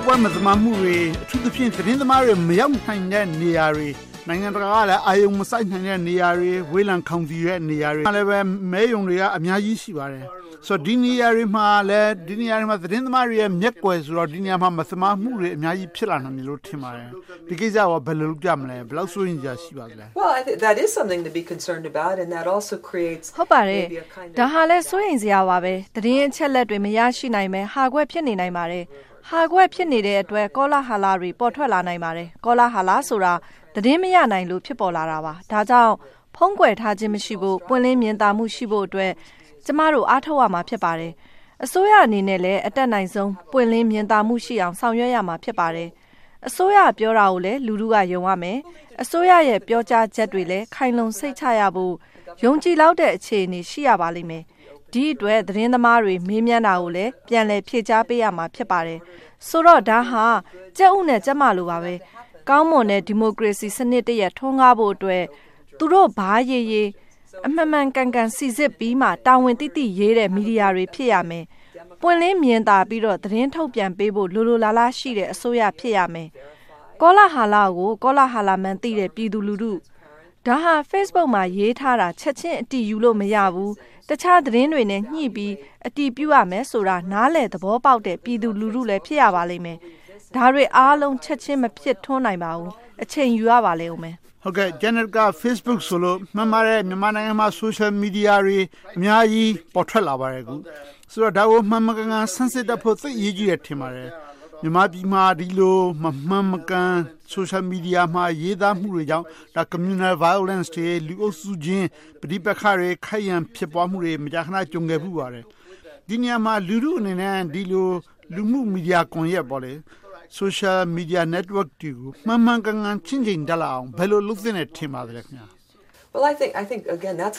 ပွဲမသမမှုတွေအထူးသဖြင့်သတင်းသမားတွေမရောက်နိုင်တဲ့နေရာတွေနိုင်ငံတကာကလည်းအာယုံမဆိုင်နိုင်တဲ့နေရာတွေဝေးလံခေါင်သီတဲ့နေရာတွေလည်းပဲမဲယုံတွေကအများကြီးရှိပါတယ်ဆိုတော့ဒီနေရာတွေမှာလည်းဒီနေရာတွေမှာသတင်းသမားတွေရဲ့မျက်ကွယ်ဆိုတော့ဒီနေရာမှာမသမမှုတွေအများကြီးဖြစ်လာနိုင်တယ်လို့ထင်ပါတယ်ဒီကိစ္စကဘယ်လိုလုပ်ကြမလဲဘယ်လောက်စိုးရင်ကြရှိပါသလဲ Well, I think that is something to be concerned about and that also creates ဟုတ်ပါတယ်ဒါဟာလည်းစိုးရင်စရာပါပဲသတင်းအချက်လက်တွေမရရှိနိုင်မယ်ဟာကွက်ဖြစ်နေနိုင်ပါတယ်ဟာကွက်ဖြစ်နေတဲ့အတွက်ကောလာဟာလာတွေပေါ်ထွက်လာနိုင်ပါတယ်ကောလာဟာလာဆိုတာသတင်းမရနိုင်လို့ဖြစ်ပေါ်လာတာပါဒါကြောင့်ဖုံးကွယ်ထားခြင်းမရှိဖို့ပွင့်လင်းမြင်သာမှုရှိဖို့အတွက်ကျမတို့အားထုတ်ရမှာဖြစ်ပါတယ်အစိုးရအနေနဲ့လည်းအတက်နိုင်ဆုံးပွင့်လင်းမြင်သာမှုရှိအောင်ဆောင်ရွက်ရမှာဖြစ်ပါတယ်အစိုးရပြောတာကိုလည်းလူထုကယုံရမယ်အစိုးရရဲ့ပြောကြားချက်တွေလည်းခိုင်လုံစိတ်ချရဖို့ယုံကြည်လောက်တဲ့အခြေအနေရှိရပါလိမ့်မယ်ဒီအတွက်သတင်းသမားတွေမေးမြန်းတာကိုလည်းပြန်လည်ဖြေကြားပေးရမှာဖြစ်ပါတယ်ဆိုတော့ဒါဟာကြက်ဥနဲ့ကြက်မလိုပါပဲကောင်းမွန်တဲ့ဒီမိုကရေစီစနစ်တရက်ထွန်းကားဖို့အတွက်သူတို့ဘာရေးအမှန်မှန်ကန်ကန်စီစစ်ပြီးမှတာဝန်သိသိရေးတဲ့မီဒီယာတွေဖြစ်ရမယ်ပွင့်လင်းမြင်သာပြီးတော့သတင်းထုတ်ပြန်ပေးဖို့လိုလိုလားလားရှိတဲ့အစိုးရဖြစ်ရမယ်ကောလာဟာလာကိုကောလာဟာလာမှန်သိတဲ့ပြည်သူလူထုဒါဟာ Facebook မှာရေးထားတာချက်ချင်းအတည်ယူလို့မရဘူးတခြားသတင်းတွေနဲ့ညှိပြီးအတည်ပြုရမယ်ဆိုတာနားလည်သဘောပေါက်တဲ့ပြည်သူလူထုလည်းဖြစ်ရပါလိမ့်မယ်ဒါတွေအားလုံးချက်ချင်းမဖြစ်ထွန်းနိုင်ပါဘူးအချိန်ယူရပါလိမ့်ဦးမယ်ဟုတ်ကဲ့ Janet က Facebook ဆိုလို့မှန်ပါတယ်မြန်မာနိုင်ငံမှာ social media တွေအများကြီးပေါ်ထွက်လာပါတယ်အခုဆိုတော့ဒါကိုမှန်မှန်ကန်ကန်ဆန်းစစ်တတ်ဖို့သိရေးကြီးတယ်ထင်ပါတယ်မြန်မာပြည်မှာဒီလိုမမှန်မကန် social media မှာရေးသားမှုတွေကြောင့်ဒါ communal violence တွေလူအုပ်စုချင်းပဋိပက္ခတွေခိုက်ရန်ဖြစ်ပွားမှုတွေမကြာခဏကြုံခဲ့မှုပါတယ်ဒီနေရာမှာလူထုအနေနဲ့ဒီလိုလူမှုမီဒီယာကွန်ရက်ပေါ့လေsocial media network တွေကိုမှန်မှန်ကန်ကန်ချင်းချင်းတက်လာအောင်ဘယ်လိုလုပ်သင့်တယ်ထင်ပါသလဲခင်ဗျာ Well, I think again that's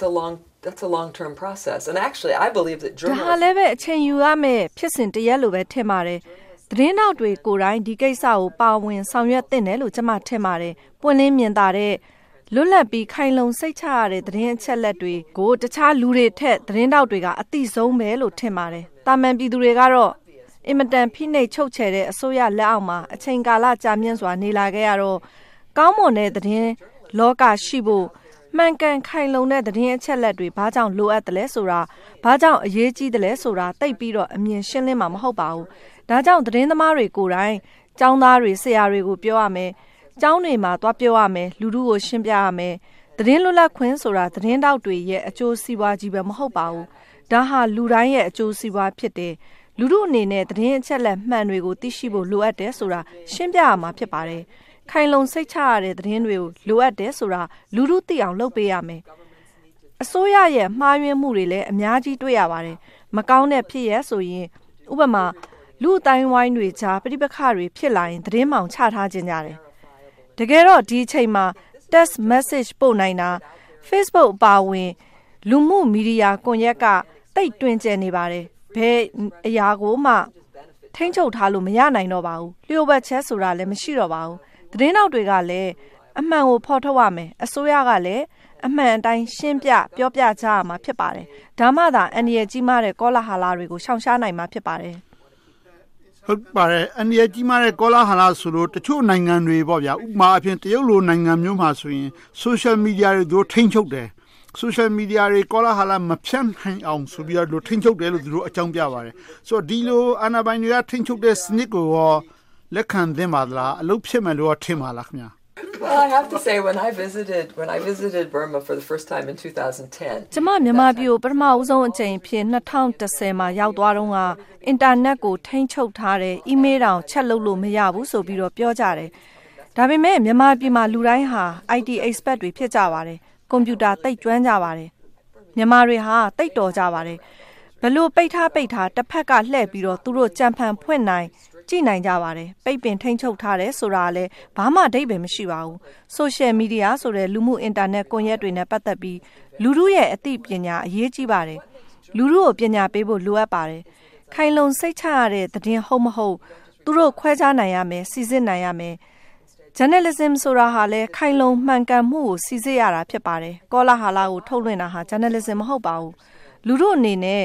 a long-term process and actually I believe that journalists ဒါလည်းပဲအချိန်ယူရမယ်ဖြစ်စဉ်တရက်လိုပဲထင်ပါတယ်သတင်းနောက်တွေကိုယ်တိုင်ဒီကိစ္စကိုပါဝင်ဆောင်ရွက်သင့်တယ်လို့ကျွန်မထင်ပါတယ်ပွင့်လင်းမြင်သာတဲ့လွတ်လပ်ပြီးခိုင်လုံစိတ်ချရတဲ့သတင်းအချက်လက်တွေကိုတခြားလူတွေထက်သတင်းတောက်တွေကအသိဆုံးပဲလို့ထင်ပါတယ်တာမန်ပြည်သူတွေကတော့အင်မတန်ဖိနှိပ်ချုပ်ချယ်တဲ့အစိုးရလက်အောက်မှာအချိန်ကာလကြာမြင့်စွာနေလာခဲ့ရတော့ကောင်းမွန်တဲ့သတင်းလောကရှိဖို့မှန်ကန်ခိုင်လုံတဲ့သတင်းအချက်လက်တွေဘာကြောင့်လိုအပ်တယ်လဲဆိုတာဘာကြောင့်အရေးကြီးတယ်လဲဆိုတာသိပြီးတော့အမြင်ရှင်းလင်းမှာမဟုတ်ပါဘူးဒါကြောင့်သတင်းသမားတွေကိုယ်တိုင်ကျောင်းသားတွေဆရာတွေကိုပြောရမယ်ကျောင်းတွေမှာသွားပြောရမယ်လူထုကိုရှင်းပြရမယ်သတင်းလွတ်လပ်ခွင့်ဆိုတာသတင်းတောက်တွေရဲ့အကျိုးစီးပွားကြီးပဲမဟုတ်ပါဘူးဒါဟာလူတိုင်းရဲ့အကျိုးစီးပွားဖြစ်တယ်လူထုအနေနဲ့သတင်းအချက်လက်မှန်တွေကိုသိရှိဖို့လိုအပ်တယ်ဆိုတာရှင်းပြရမှာဖြစ်ပါတယ်ခိုင်လုံစိတ်ချရတဲ့သတင်းတွေကိုလိုအပ်တယ်ဆိုတာလူထုသိအောင်လုပ်ပေးရမယ်အစိုးရရဲ့မှားယွင်းမှုတွေလည်းအများကြီးတွေ့ရပါတယ်မကောင်းတဲ့ဖြစ်ရဆိုရင်ဥပမာလူအတိုင်းဝိုင်းတွေကြားပြိပခါတွေဖြစ်လာရင်သတင်းမှောင်ချထားခြင်းကြတယ်တကယ်တော့ဒီအချိန်မှာ text message ပို့နိုင်တာ Facebook အပါအဝင်လူမှုမီဒီယာကွန်ရက်ကတိတ်တွင်ကျယ်နေပါတယ်ဘယ်အရာကိုမှထိန်းချုပ်ထားလို့မရနိုင်တော့ပါဘူးလျှို့ဝှက်ချက်ဆိုတာလည်းမရှိတော့ပါဘူးသတင်းတောက်တွေကလည်းအမှန်ကိုဖော်ထုတ်ရမယ်အစိုးရကလည်းအမှန်အတိုင်းရှင်းပြပြောပြကြရမှာဖြစ်ပါတယ်ဒါမှသာအန္တရာယ်ကြီးမားတဲ့ကောလာဟာလာတွေကိုရှောင်ရှားနိုင်မှာဖြစ်ပါတယ်ဟုတ်ပါတယ်အန္တရာယ်ကြီးမားတဲ့ကောလာဟာလာဆိုလို့တချို့နိုင်ငံတွေပေါ့ဗျာဥပမာအဖြစ်တရုတ်လိုနိုင်ငံမျိုးမှာဆိုရင် social media တွေတို့ထိန်းချုပ်တယ် social media တွေကောလာဟာလာမဖြန့်နိုင်အောင်ဆိုပြီးတော့ထိန်းချုပ်တယ်လို့သူတို့အကြောင်းပြပါတယ်ဆိုတော့ဒီလိုအာဏာပိုင်တွေကထိန်းချုပ်တဲ့စနစ်ကိုရောလက်ခံသင့်ပါလားအလုပ်ဖြစ်မယ်လို့ထင်ပါလားခင်ဗျာ Well, I have to say when I visited Burma for the first time in 2010. ကျမမြန်မာပြည်ကိုပထမဦးဆုံးအကြိမ်ဖြစ်2010မှာရောက်သွားတော့ကအင်တာနက်ကိုထိန်းချုပ်ထားတယ်အီးမေးလ်တောင်ချက်လုပ်လို့မရဘူးဆိုပြီးတော့ပြောကြတယ်ဒါပေမဲ့မြန်မာပြည်မှာလူတိုင်းဟာ IT expert တွေဖြစ်ကြပါတယ်ကွန်ပျူတာသိပ်ကျွမ်းကြပါတယ်မြန်မာတွေဟာသိပ်တော်ကြပါတယ်ဘလို့ပိတ်ထားတစ်ဖက်ကလှည့်ပြီးတော့သူတို့ကြံဖန်ဖွင့်နိုင်ကြည့်နိုင်ကြပါတယ်ပိတ်ပင်ထိန်းချုပ်ထားတယ်ဆိုတာလည်းဘာမှအဓိပ္ပာယ်မရှိပါဘူးဆိုရှယ်မီဒီယာဆိုတဲ့လူမှုအင်တာနက်ကွန်ရက်တွေနဲ့ပတ်သက်ပြီးလူထုရဲ့အသိပညာအရေးကြီးပါတယ်လူထုကိုပညာပေးဖို့လိုအပ်ပါတယ်ခိုင်လုံစိတ်ချရတဲ့သတင်းဟုတ်မဟုတ်သူတို့ခွဲခြားနိုင်ရမယ်စီစစ်နိုင်ရမယ် journalism ဆိုတာဟာလည်းခိုင်လုံမှန်ကန်မှုကိုစီစစ်ရတာဖြစ်ပါတယ်ကောလာဟာလာကိုထုတ်လွှင့်တာဟာ journalism မဟုတ်ပါဘူးလူထုအနေနဲ့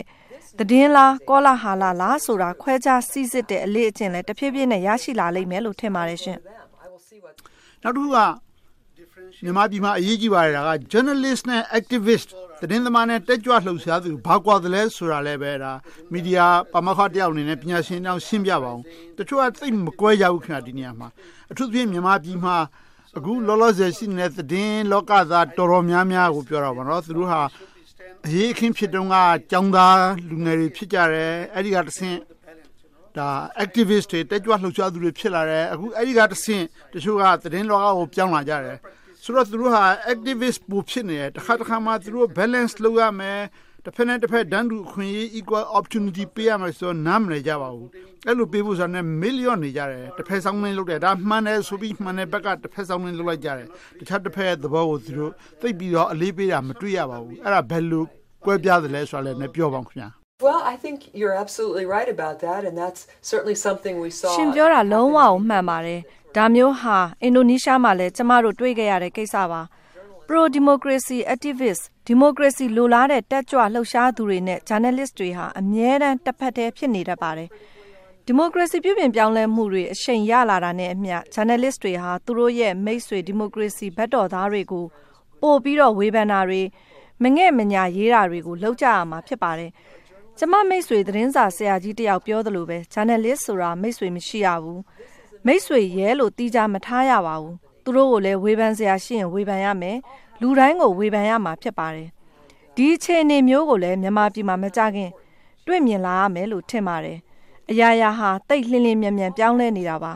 သတင်းလားကောလာဟာလာလားဆိုတာခွဲခြားစီစစ်တဲ့အလေးအကျင့်လည်းတဖြည်းဖြည်းနဲ့ရရှိလာလိမ့်မယ်လို့ထင်ပါတယ်ရှင်နောက်တစ်ခုကမြန်မာပြည်မှာအရေးကြီးပါတယ်က journalist နဲ့ activist သတင်းသမားနဲ့တက်ကြွလှုပ်ရှားသူဘာကွာတယ်လဲဆိုတာလည်းပဲဒါမီဒီယာပါမောက္ခတယောက်အနေနဲ့ပညာရှင်တယောက်ရှင်းပြပါအောင်တချို့ကသိမကွဲကြဘူးခင်ဗျဒီနေရာမှာအထူးသဖြင့်မြန်မာပြည်မှာအခုလောလောဆယ်ရှိနေတဲ့သတင်းလောကသားတော်တော်များများကိုပြောတာပါနော်သူတို့ဟာအရေးအခင်းဖြစ်တုန်းကကျောင်းသားလူငယ်တွေဖြစ်ကြတယ်အဲ့ဒီကတဆင့်ဒါ activist တွေတက်ကြွလှုပ်ရှားသူတွေဖြစ်လာတယ်အခုအဲ့ဒီကတဆင့်တချို့ကသတင်းလောကကိုပြောင်းလာကြတယ်ဆိုတော့သူတို့ဟာ activist ပူဖြစ်နေတယ်တစ်ခါမှသူတို့ balance လုပ်ရမယ်တစ်ဖက်နဲ့တစ်ဖက်ဒန်းတူအခွင့်အရေး equal opportunity ပေးရမယ်ဆိုတော့နားမလည်ကြပါဘူးအဲ့လိုပေးဖို့ဆိုတော့ million နေကြတယ်တစ်ဖက်ဆောင်နေလုပ်တယ်ဒါမှန်တယ်ဆိုပြီးမှန်တဲ့ဘက်ကတစ်ဖက်ဆောင်နေလုပ်လိုက်ကြတယ်တခြားတစ်ဖက်ရဲ့သဘောကိုသူတို့သိပြီးတော့အလေးပေးတာမတွေ့ရပါဘူးအဲ့ဒါဘယ်လိုကွဲပြားတယ်လဲဆိုတာလည်းပြောပါဦးခင်ဗျာ Well, I think you're absolutely right about that, and that's certainly something we saw. ရှင်ပြောတာလုံးဝကိုမှန်ပါတယ်။ဒါမျိုးဟာအင်ဒိုနီးရှားမှာလည်းကျမတို့တွေ့ခဲ့ရတဲ့ကိစ္စပါ။ Pro democracy activist, democracy လိုလားတဲ့တက်ကြွလှုပ်ရှားသူတွေနဲ့ journalist တွေဟာအမြဲတမ်းတစ်ဖက်တည်းဖြစ်နေတတ်ပါတယ်။ democracy ပြုပြင်ပြောင်းလဲမှုတွေအရှိန်ရလာတာနဲ့အမျှ journalist တွေဟာသူတို့ရဲ့မိတ်ဆွေ democracy ဘက်တော်သားတွေကိုပို့ပြီးတော့ဝေဖန်တာတွေမငဲ့မညာရေးတာတွေကိုလုပ်ကြရမှာဖြစ်ပါတယ်။ကျမမိတ်ဆွေသတင်းစာဆရာကြီးတယောက်ပြောသလိုပဲ journalist ဆိုတာမိတ်ဆွေမရှိရဘူးမိတ်ဆွေရဲလို့တီးကြမထားရပါဘူးသူတို့ကိုလည်းဝေဖန်စရာရှိရင်ဝေဖန်ရမယ်လူတိုင်းကိုဝေဖန်ရမှာဖြစ်ပါတယ်ဒီအခြေအနေမျိုးကိုလည်းမြန်မာပြည်မှာမကြခင်တွေ့မြင်လာရမယ်လို့ထင်ပါတယ်အရာရာဟာတိတ်လင်းလင်းမြန်မြန်ပြောင်းလဲနေတာပါ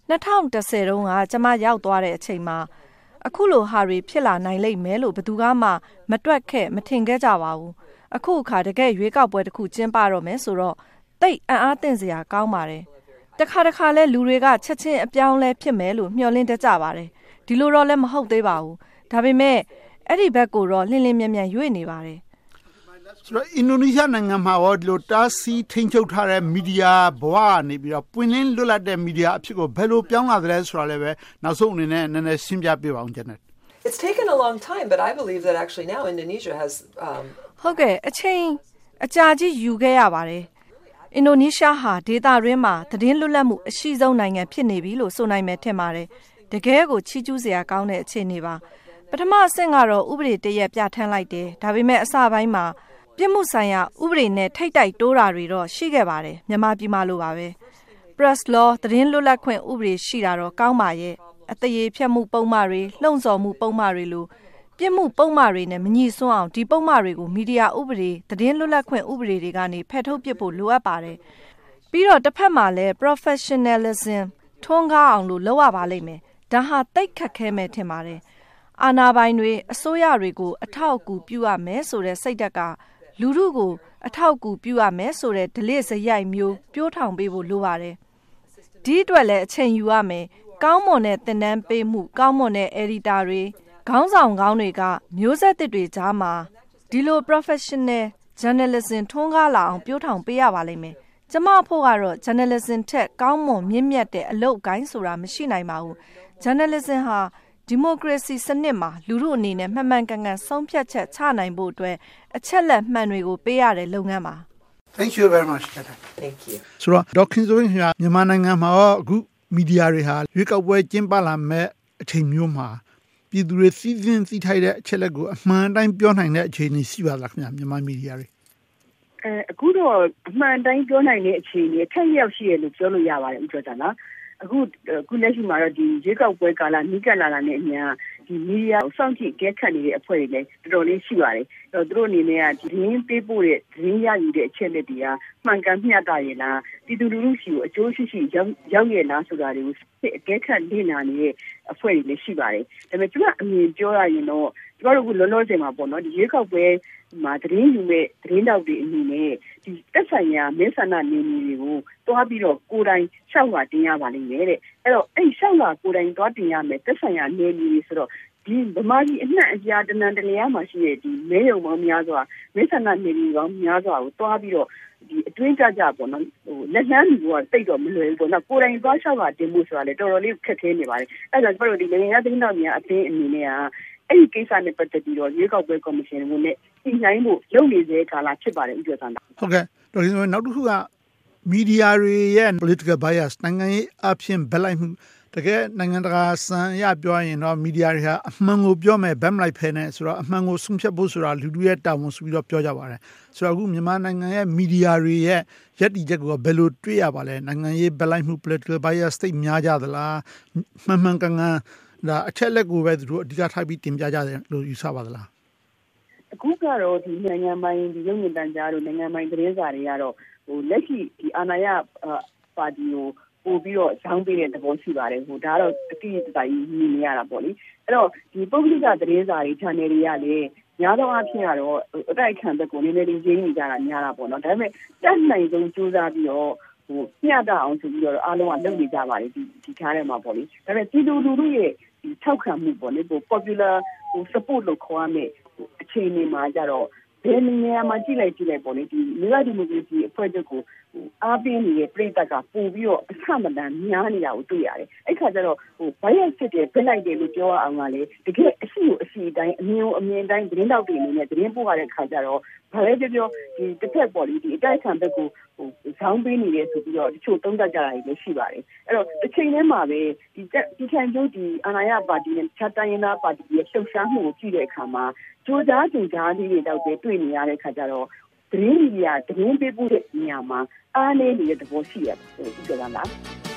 2010တုန်းကကျမရောက်သွားတဲ့အချိန်မှာအခုလိုဟာတွေဖြစ်လာနိုင်လိမ့်မယ်လို့ဘယ်သူမှမတွက်ခဲ့မထင်ခဲ့ကြပါဘူးအခုအခါတကယ်ရွေးကောက်ပွဲတစ်ခုကျင်းပတော့မယ်ဆိုတော့တိတ်အံ့အားသင့်စရာကောင်းပါတယ်တခါလဲလူတွေကချက်ချင်းအပြောင်းလဲဖြစ်မယ်လို့မျှော်လင့်တတ်ကြပါတယ်ဒီလိုတော့လည်းမဟုတ်သေးပါဘူးဒါပေမဲ့အဲ့ဒီဘက်ကိုတော့လင်းလင်းမြန်မြန်ရွေ့နေပါတယ်ဆိုတော့အင်ဒိုနီးရှားနိုင်ငံမှာရောဒီလိုတားဆီးထိန်းချုပ်ထားတဲ့မီဒီယာဘဝကနေပြီးတော့ပွင့်လင်းလွတ်လပ်တဲ့မီဒီယာအဖြစ်ကိုဘယ်လိုပြောင်းလာသလဲဆိုတာလည်းပဲနောက်ဆုံးအနေနဲ့နည်းနည်းရှင်းပြပေးပါအောင်ဂျန်နက် It's taken a long time, but I believe that actually now Indonesia has ဟုတ်ကဲ့အချိန်အကြာကြီးယူခဲ့ရပါတယ်အင်ဒိုနီးရှားဟာဒေသတွင်းမှာသတင်းလွတ်လပ်မှုအရှိဆုံးနိုင်ငံဖြစ်နေပြီလို့ဆိုနိုင်မယ်ထင်ပါတယ်တကယ်ကိုချီးကျူးစရာကောင်းတဲ့အခြေအနေပါပထမအဆင့်ကတော့ဥပဒေတရက်ပြဋ္ဌာန်းလိုက်တယ်ဒါပေမဲ့အစပိုင်းမှာပြစ်မှုဆိုင်ရာဥပဒေနဲ့ထိတ်တိုက်တိုးတာတွေတော့ရှိခဲ့ပါတယ်မြန်မာပြည်မှာလိုပါပဲ Press Law သတင်းလွတ်လပ်ခွင့်ဥပဒေရှိတာတော့ကောင်းပါရဲ့အသရေဖျက်မှုပုံမှန်တွေလှုံ့ဆော်မှုပုံမှန်တွေလိုပြစ်မှုပုံမှန်တွေနဲ့မညီစွန်းအောင်ဒီပုံမှန်တွေကိုမီဒီယာဥပဒေသတင်းလွတ်လပ်ခွင့်ဥပဒေတွေကနေဖယ်ထုတ်ပစ်ဖို့လိုအပ်ပါတယ်ပြီးတော့တစ်ဖက်မှာလည်း professionalism ထွန်းကားအောင်လို့လုပ်ရပါလိမ့်မယ်ဒါဟာတိတ်ခတ်ခဲမယ်ထင်ပါတယ်အာဏာပိုင်တွေအစိုးရတွေကိုအထောက်အကူပြုရမယ်ဆိုတဲ့စိတ်ဓာတ်ကလူထုကိုအထောက်အကူပြုရမယ်ဆိုတဲ့ဓလေ့စရိုက်မျိုးပြိုးထောင်ပေးဖို့လိုပါတယ်ဒီအတွက်လည်းအချိန်ယူရမယ်ကောင်းမွန်တဲ့သင်တန်းပေးမှုကောင်းမွန်တဲ့ editor တွေခေါင်းဆောင်ကောင်းတွေကမျိုးဆက်သစ်တွေကြားမှာဒီလို professional journalism ထွန်းကားလာအောင်ပြိုးထောင်ပေးရပါလိမ့်မယ်ကျမဖို့ကတော့ journalism ထက်ကောင်းမွန်မြင့်မြတ်တဲ့အလုပ်အကိုင်းဆိုတာမရှိနိုင်ပါဘူး journalism ဟာဒီမိုကရေစီစနစ်မှာလူထုအနေနဲ့မှန်မှန်ကန်ကန်ဆုံးဖြတ်ချက်ချနိုင်ဖို့အတွက်အချက်လက်မှန်တွေကိုပေးရတဲ့လုပ်ငန်းပါ Thank you very much Thank you ဆိုတော့ဒေါက်ခင်ဆိုရင်မြန်မာနိုင်ငံမှာအခုမီဒီယာတွေဟာရွေးကောက်ပွဲကျင်းပလာမဲ့အချိန်မျိုးမှာပြည်သူတွေစီစဉ်သိထိုက်တဲ့အချက်လက်ကိုအမှန်တိုင်းပြောနိုင်တဲ့အခြေအနေရှိပါလားခင်ဗျာမြန်မာမီဒီယာတွေအခုတော့အမှန်တိုင်းပြောနိုင်တဲ့အခြေအနေထက်ရောက်ရှိရလို့ပြောလို့ရပါတယ်ဦးကျော်တာနော်အခုလက်ရှိမှာတော့ဒီရေကောက်ပွဲကာလနီးကပ်လာတာနဲ့အများဒီမီဒီယာစောင့်ကြည့်ကြက်ခတ်နေတဲ့အဖွဲ့တွေလည်းတော်တော်လေးရှိပါတယ်သူတို့အနေနဲ့ကဒီရင်းပေးပို့တဲ့ရင်းရယူတဲ့အချက်လက်တွေကမှန်ကန်မျှတရလားပြည်သူလူထုရှိကိုအကျိုးရှိရောက်ရလားဆိုတာတွေကိုအကဲခတ်လေ့လာနေတဲ့အဖွဲ့တွေလည်းရှိပါတယ်ဒါပေမဲ့ကျွန်မအမြင်ပြောရရင်တော့ကျွန်တော်တို့ကလောလောဆယ်မှာပေါ့နော်ဒီရေကောက်ပွဲမှာသတင်းယူမဲ့သတင်းတောက်တွေအနေနဲ့ဒီတက်ဆိုင်ရာမဲဆန္ဒနယ်မြေတွေကိုတွားပြီးတော့ကိုယ်တိုင်ရှောက်လာတင်ရပါလိမ့်မယ်တဲ့အဲ့တော့အဲ့ရှောက်လာကိုယ်တိုင်တွားတင်ရမယ်တက်ဆိုင်ရာနယ်မြေတွေဆိုတော့ဒီဗမာပြည်အနှံ့အပြားတနန်တလျားမှာရှိတဲ့ဒီမဲရုံပေါင်းများစွာမဲဆန္ဒနယ်မြေပေါင်းများစွာကိုတွားပြီးတော့ဒီအတွင်းကြပေါ့နော်လက်လန်းမျိုးကတိတ်တော့မလွယ်ဘူးပေါ့နော်ကိုယ်တိုင်သွားရှောက်လာတင်ဖို့ဆိုတာလေတော်တော်လေးခက်ခဲနေပါတယ်အဲ့ဒါကြောင့်ကျွန်တော်တို့ဒီနိုင်ငံသတင်းတောက်များအသင်းအနေနဲ့ကအဲ့ဒီကိစ္စနဲ့ပတ်သက်ပြီးတော့ရွေးကောက်ပွဲကော်မရှင်ဝင်နဲ့ညှိနှိုင်းဖို့လုပ်နေသေးကာလဖြစ်ပါတယ်ဥပဒေသန္တာဟုတ်ကဲ့တော်ရင်နောက်တစ်ခုကမီဒီယာတွေရဲ့ political bias နိုင်ငံရေးအဖြစ်ဘက်လိုက်မှုတကယ်နိုင်ငံတကာစံရပြောရင်တော့မီဒီယာတွေဟာအမှန်ကိုပြောမယ်ဘက်မလိုက်ဖဲနဲ့ဆိုတော့အမှန်ကိုဆုံးဖြတ်ဖို့ဆိုတာလူလူရဲ့တာဝန်ဆိုပြီးတော့ပြောကြပါတယ်ဆိုတော့အခုမြန်မာနိုင်ငံရဲ့မီဒီယာတွေရဲ့ယက်တီချက်ကဘယ်လိုတွေ့ရပါလဲနိုင်ငံရေးဘက်လိုက်မှု political bias သိများကြသလားမှန်ကန်ဒါအချက်လက်ကိုပဲသူတို့အဓိကထားပြီးတင်ပြကြတယ်လို့ယူဆပါသလားအခုကတော့ဒီနိုင်ငံပိုင်းဒီရုပ်မြင်သံကြားတို့နိုင်ငံပိုင်းသတင်းစာတွေကတော့လက်ရှိဒီအာဏာရပါတီကိုပို့ပြီးတော့ဇောင်းပေးတဲ့သဘောရှိပါတယ်ဒါကတော့အတိအကျကြီးမြင်နေရတာပေါ့လေအဲ့တော့ဒီပုဂ္ဂလိကသတင်းစာတွေ channel တွေကလည်းများသောအားဖြင့်ကတော့အတိုက်ခံဘက်ကိုနည်းနည်းလေးရင်းနေကြတာများတာပေါ့နော်ဒါပေမဲ့တက်နိုင်ဆုံးကြိုးစားပြီးတော့မျှတအောင်ဆိုပြီးတော့အားလုံးကလုပ်နေကြပါတယ်ဒီခါထဲမှာပေါ့လေဒါပေမဲ့ပြည်သူလူထုရဲ့ဒီထောက်ခံမှုပေါ့လေpopular support လို့ခေါ်ရမယ်အခြေအနေမှာကြတော့ဘယ်နေရာမှာကြည့်လိုက်ပေါ့လေဒီလူ့ဒီမိုကရေစီအဖွဲ့ချုပ်ကိုအားပေးနေတဲ့ပြည်သက်ကပို့ပြီးတော့အဆမတန်များနေတာကိုတွေ့ရတယ်အဲ့ခါကျတော့ဘာရဖြစ်တယ်ပြလိုက်တယ်လို့ပြောအောင်ကလေတကယ်အရှိကိုအရှိတိုင်းအမြင်တိုင်းသတင်းတောက်တွေအနေနဲ့သတင်းပို့ရတဲ့ခါကျတော့ဘာလဲပြောဒီတစ်ဖက်ပေါ့လေဒီအတိုက်ခံဘက်ကိုဇောင်းပေးနေတယ်ဆိုပြီးတော့တချို့သုံးသပ်ကြတာတွေရှိပါတယ်အဲ့တော့တစ်ချိန်တည်းမှာပဲဒီခံကျိုးဒီအာဏာရပါတီနဲ့ခြားတိုင်းရင်းသားပါတီရဲ့လှုပ်ရှားမှုကိုကြည့်တဲ့အခါမှာကြိုးကြားလေးတွေတော့တွေ့နေရတဲ့ခါကျတော့သတင်းမီဒီယာသတင်းပေးပို့တဲ့နေရာမှာအားနည်းနေတဲ့သဘောရှိရတယ်ဆိုတော့လား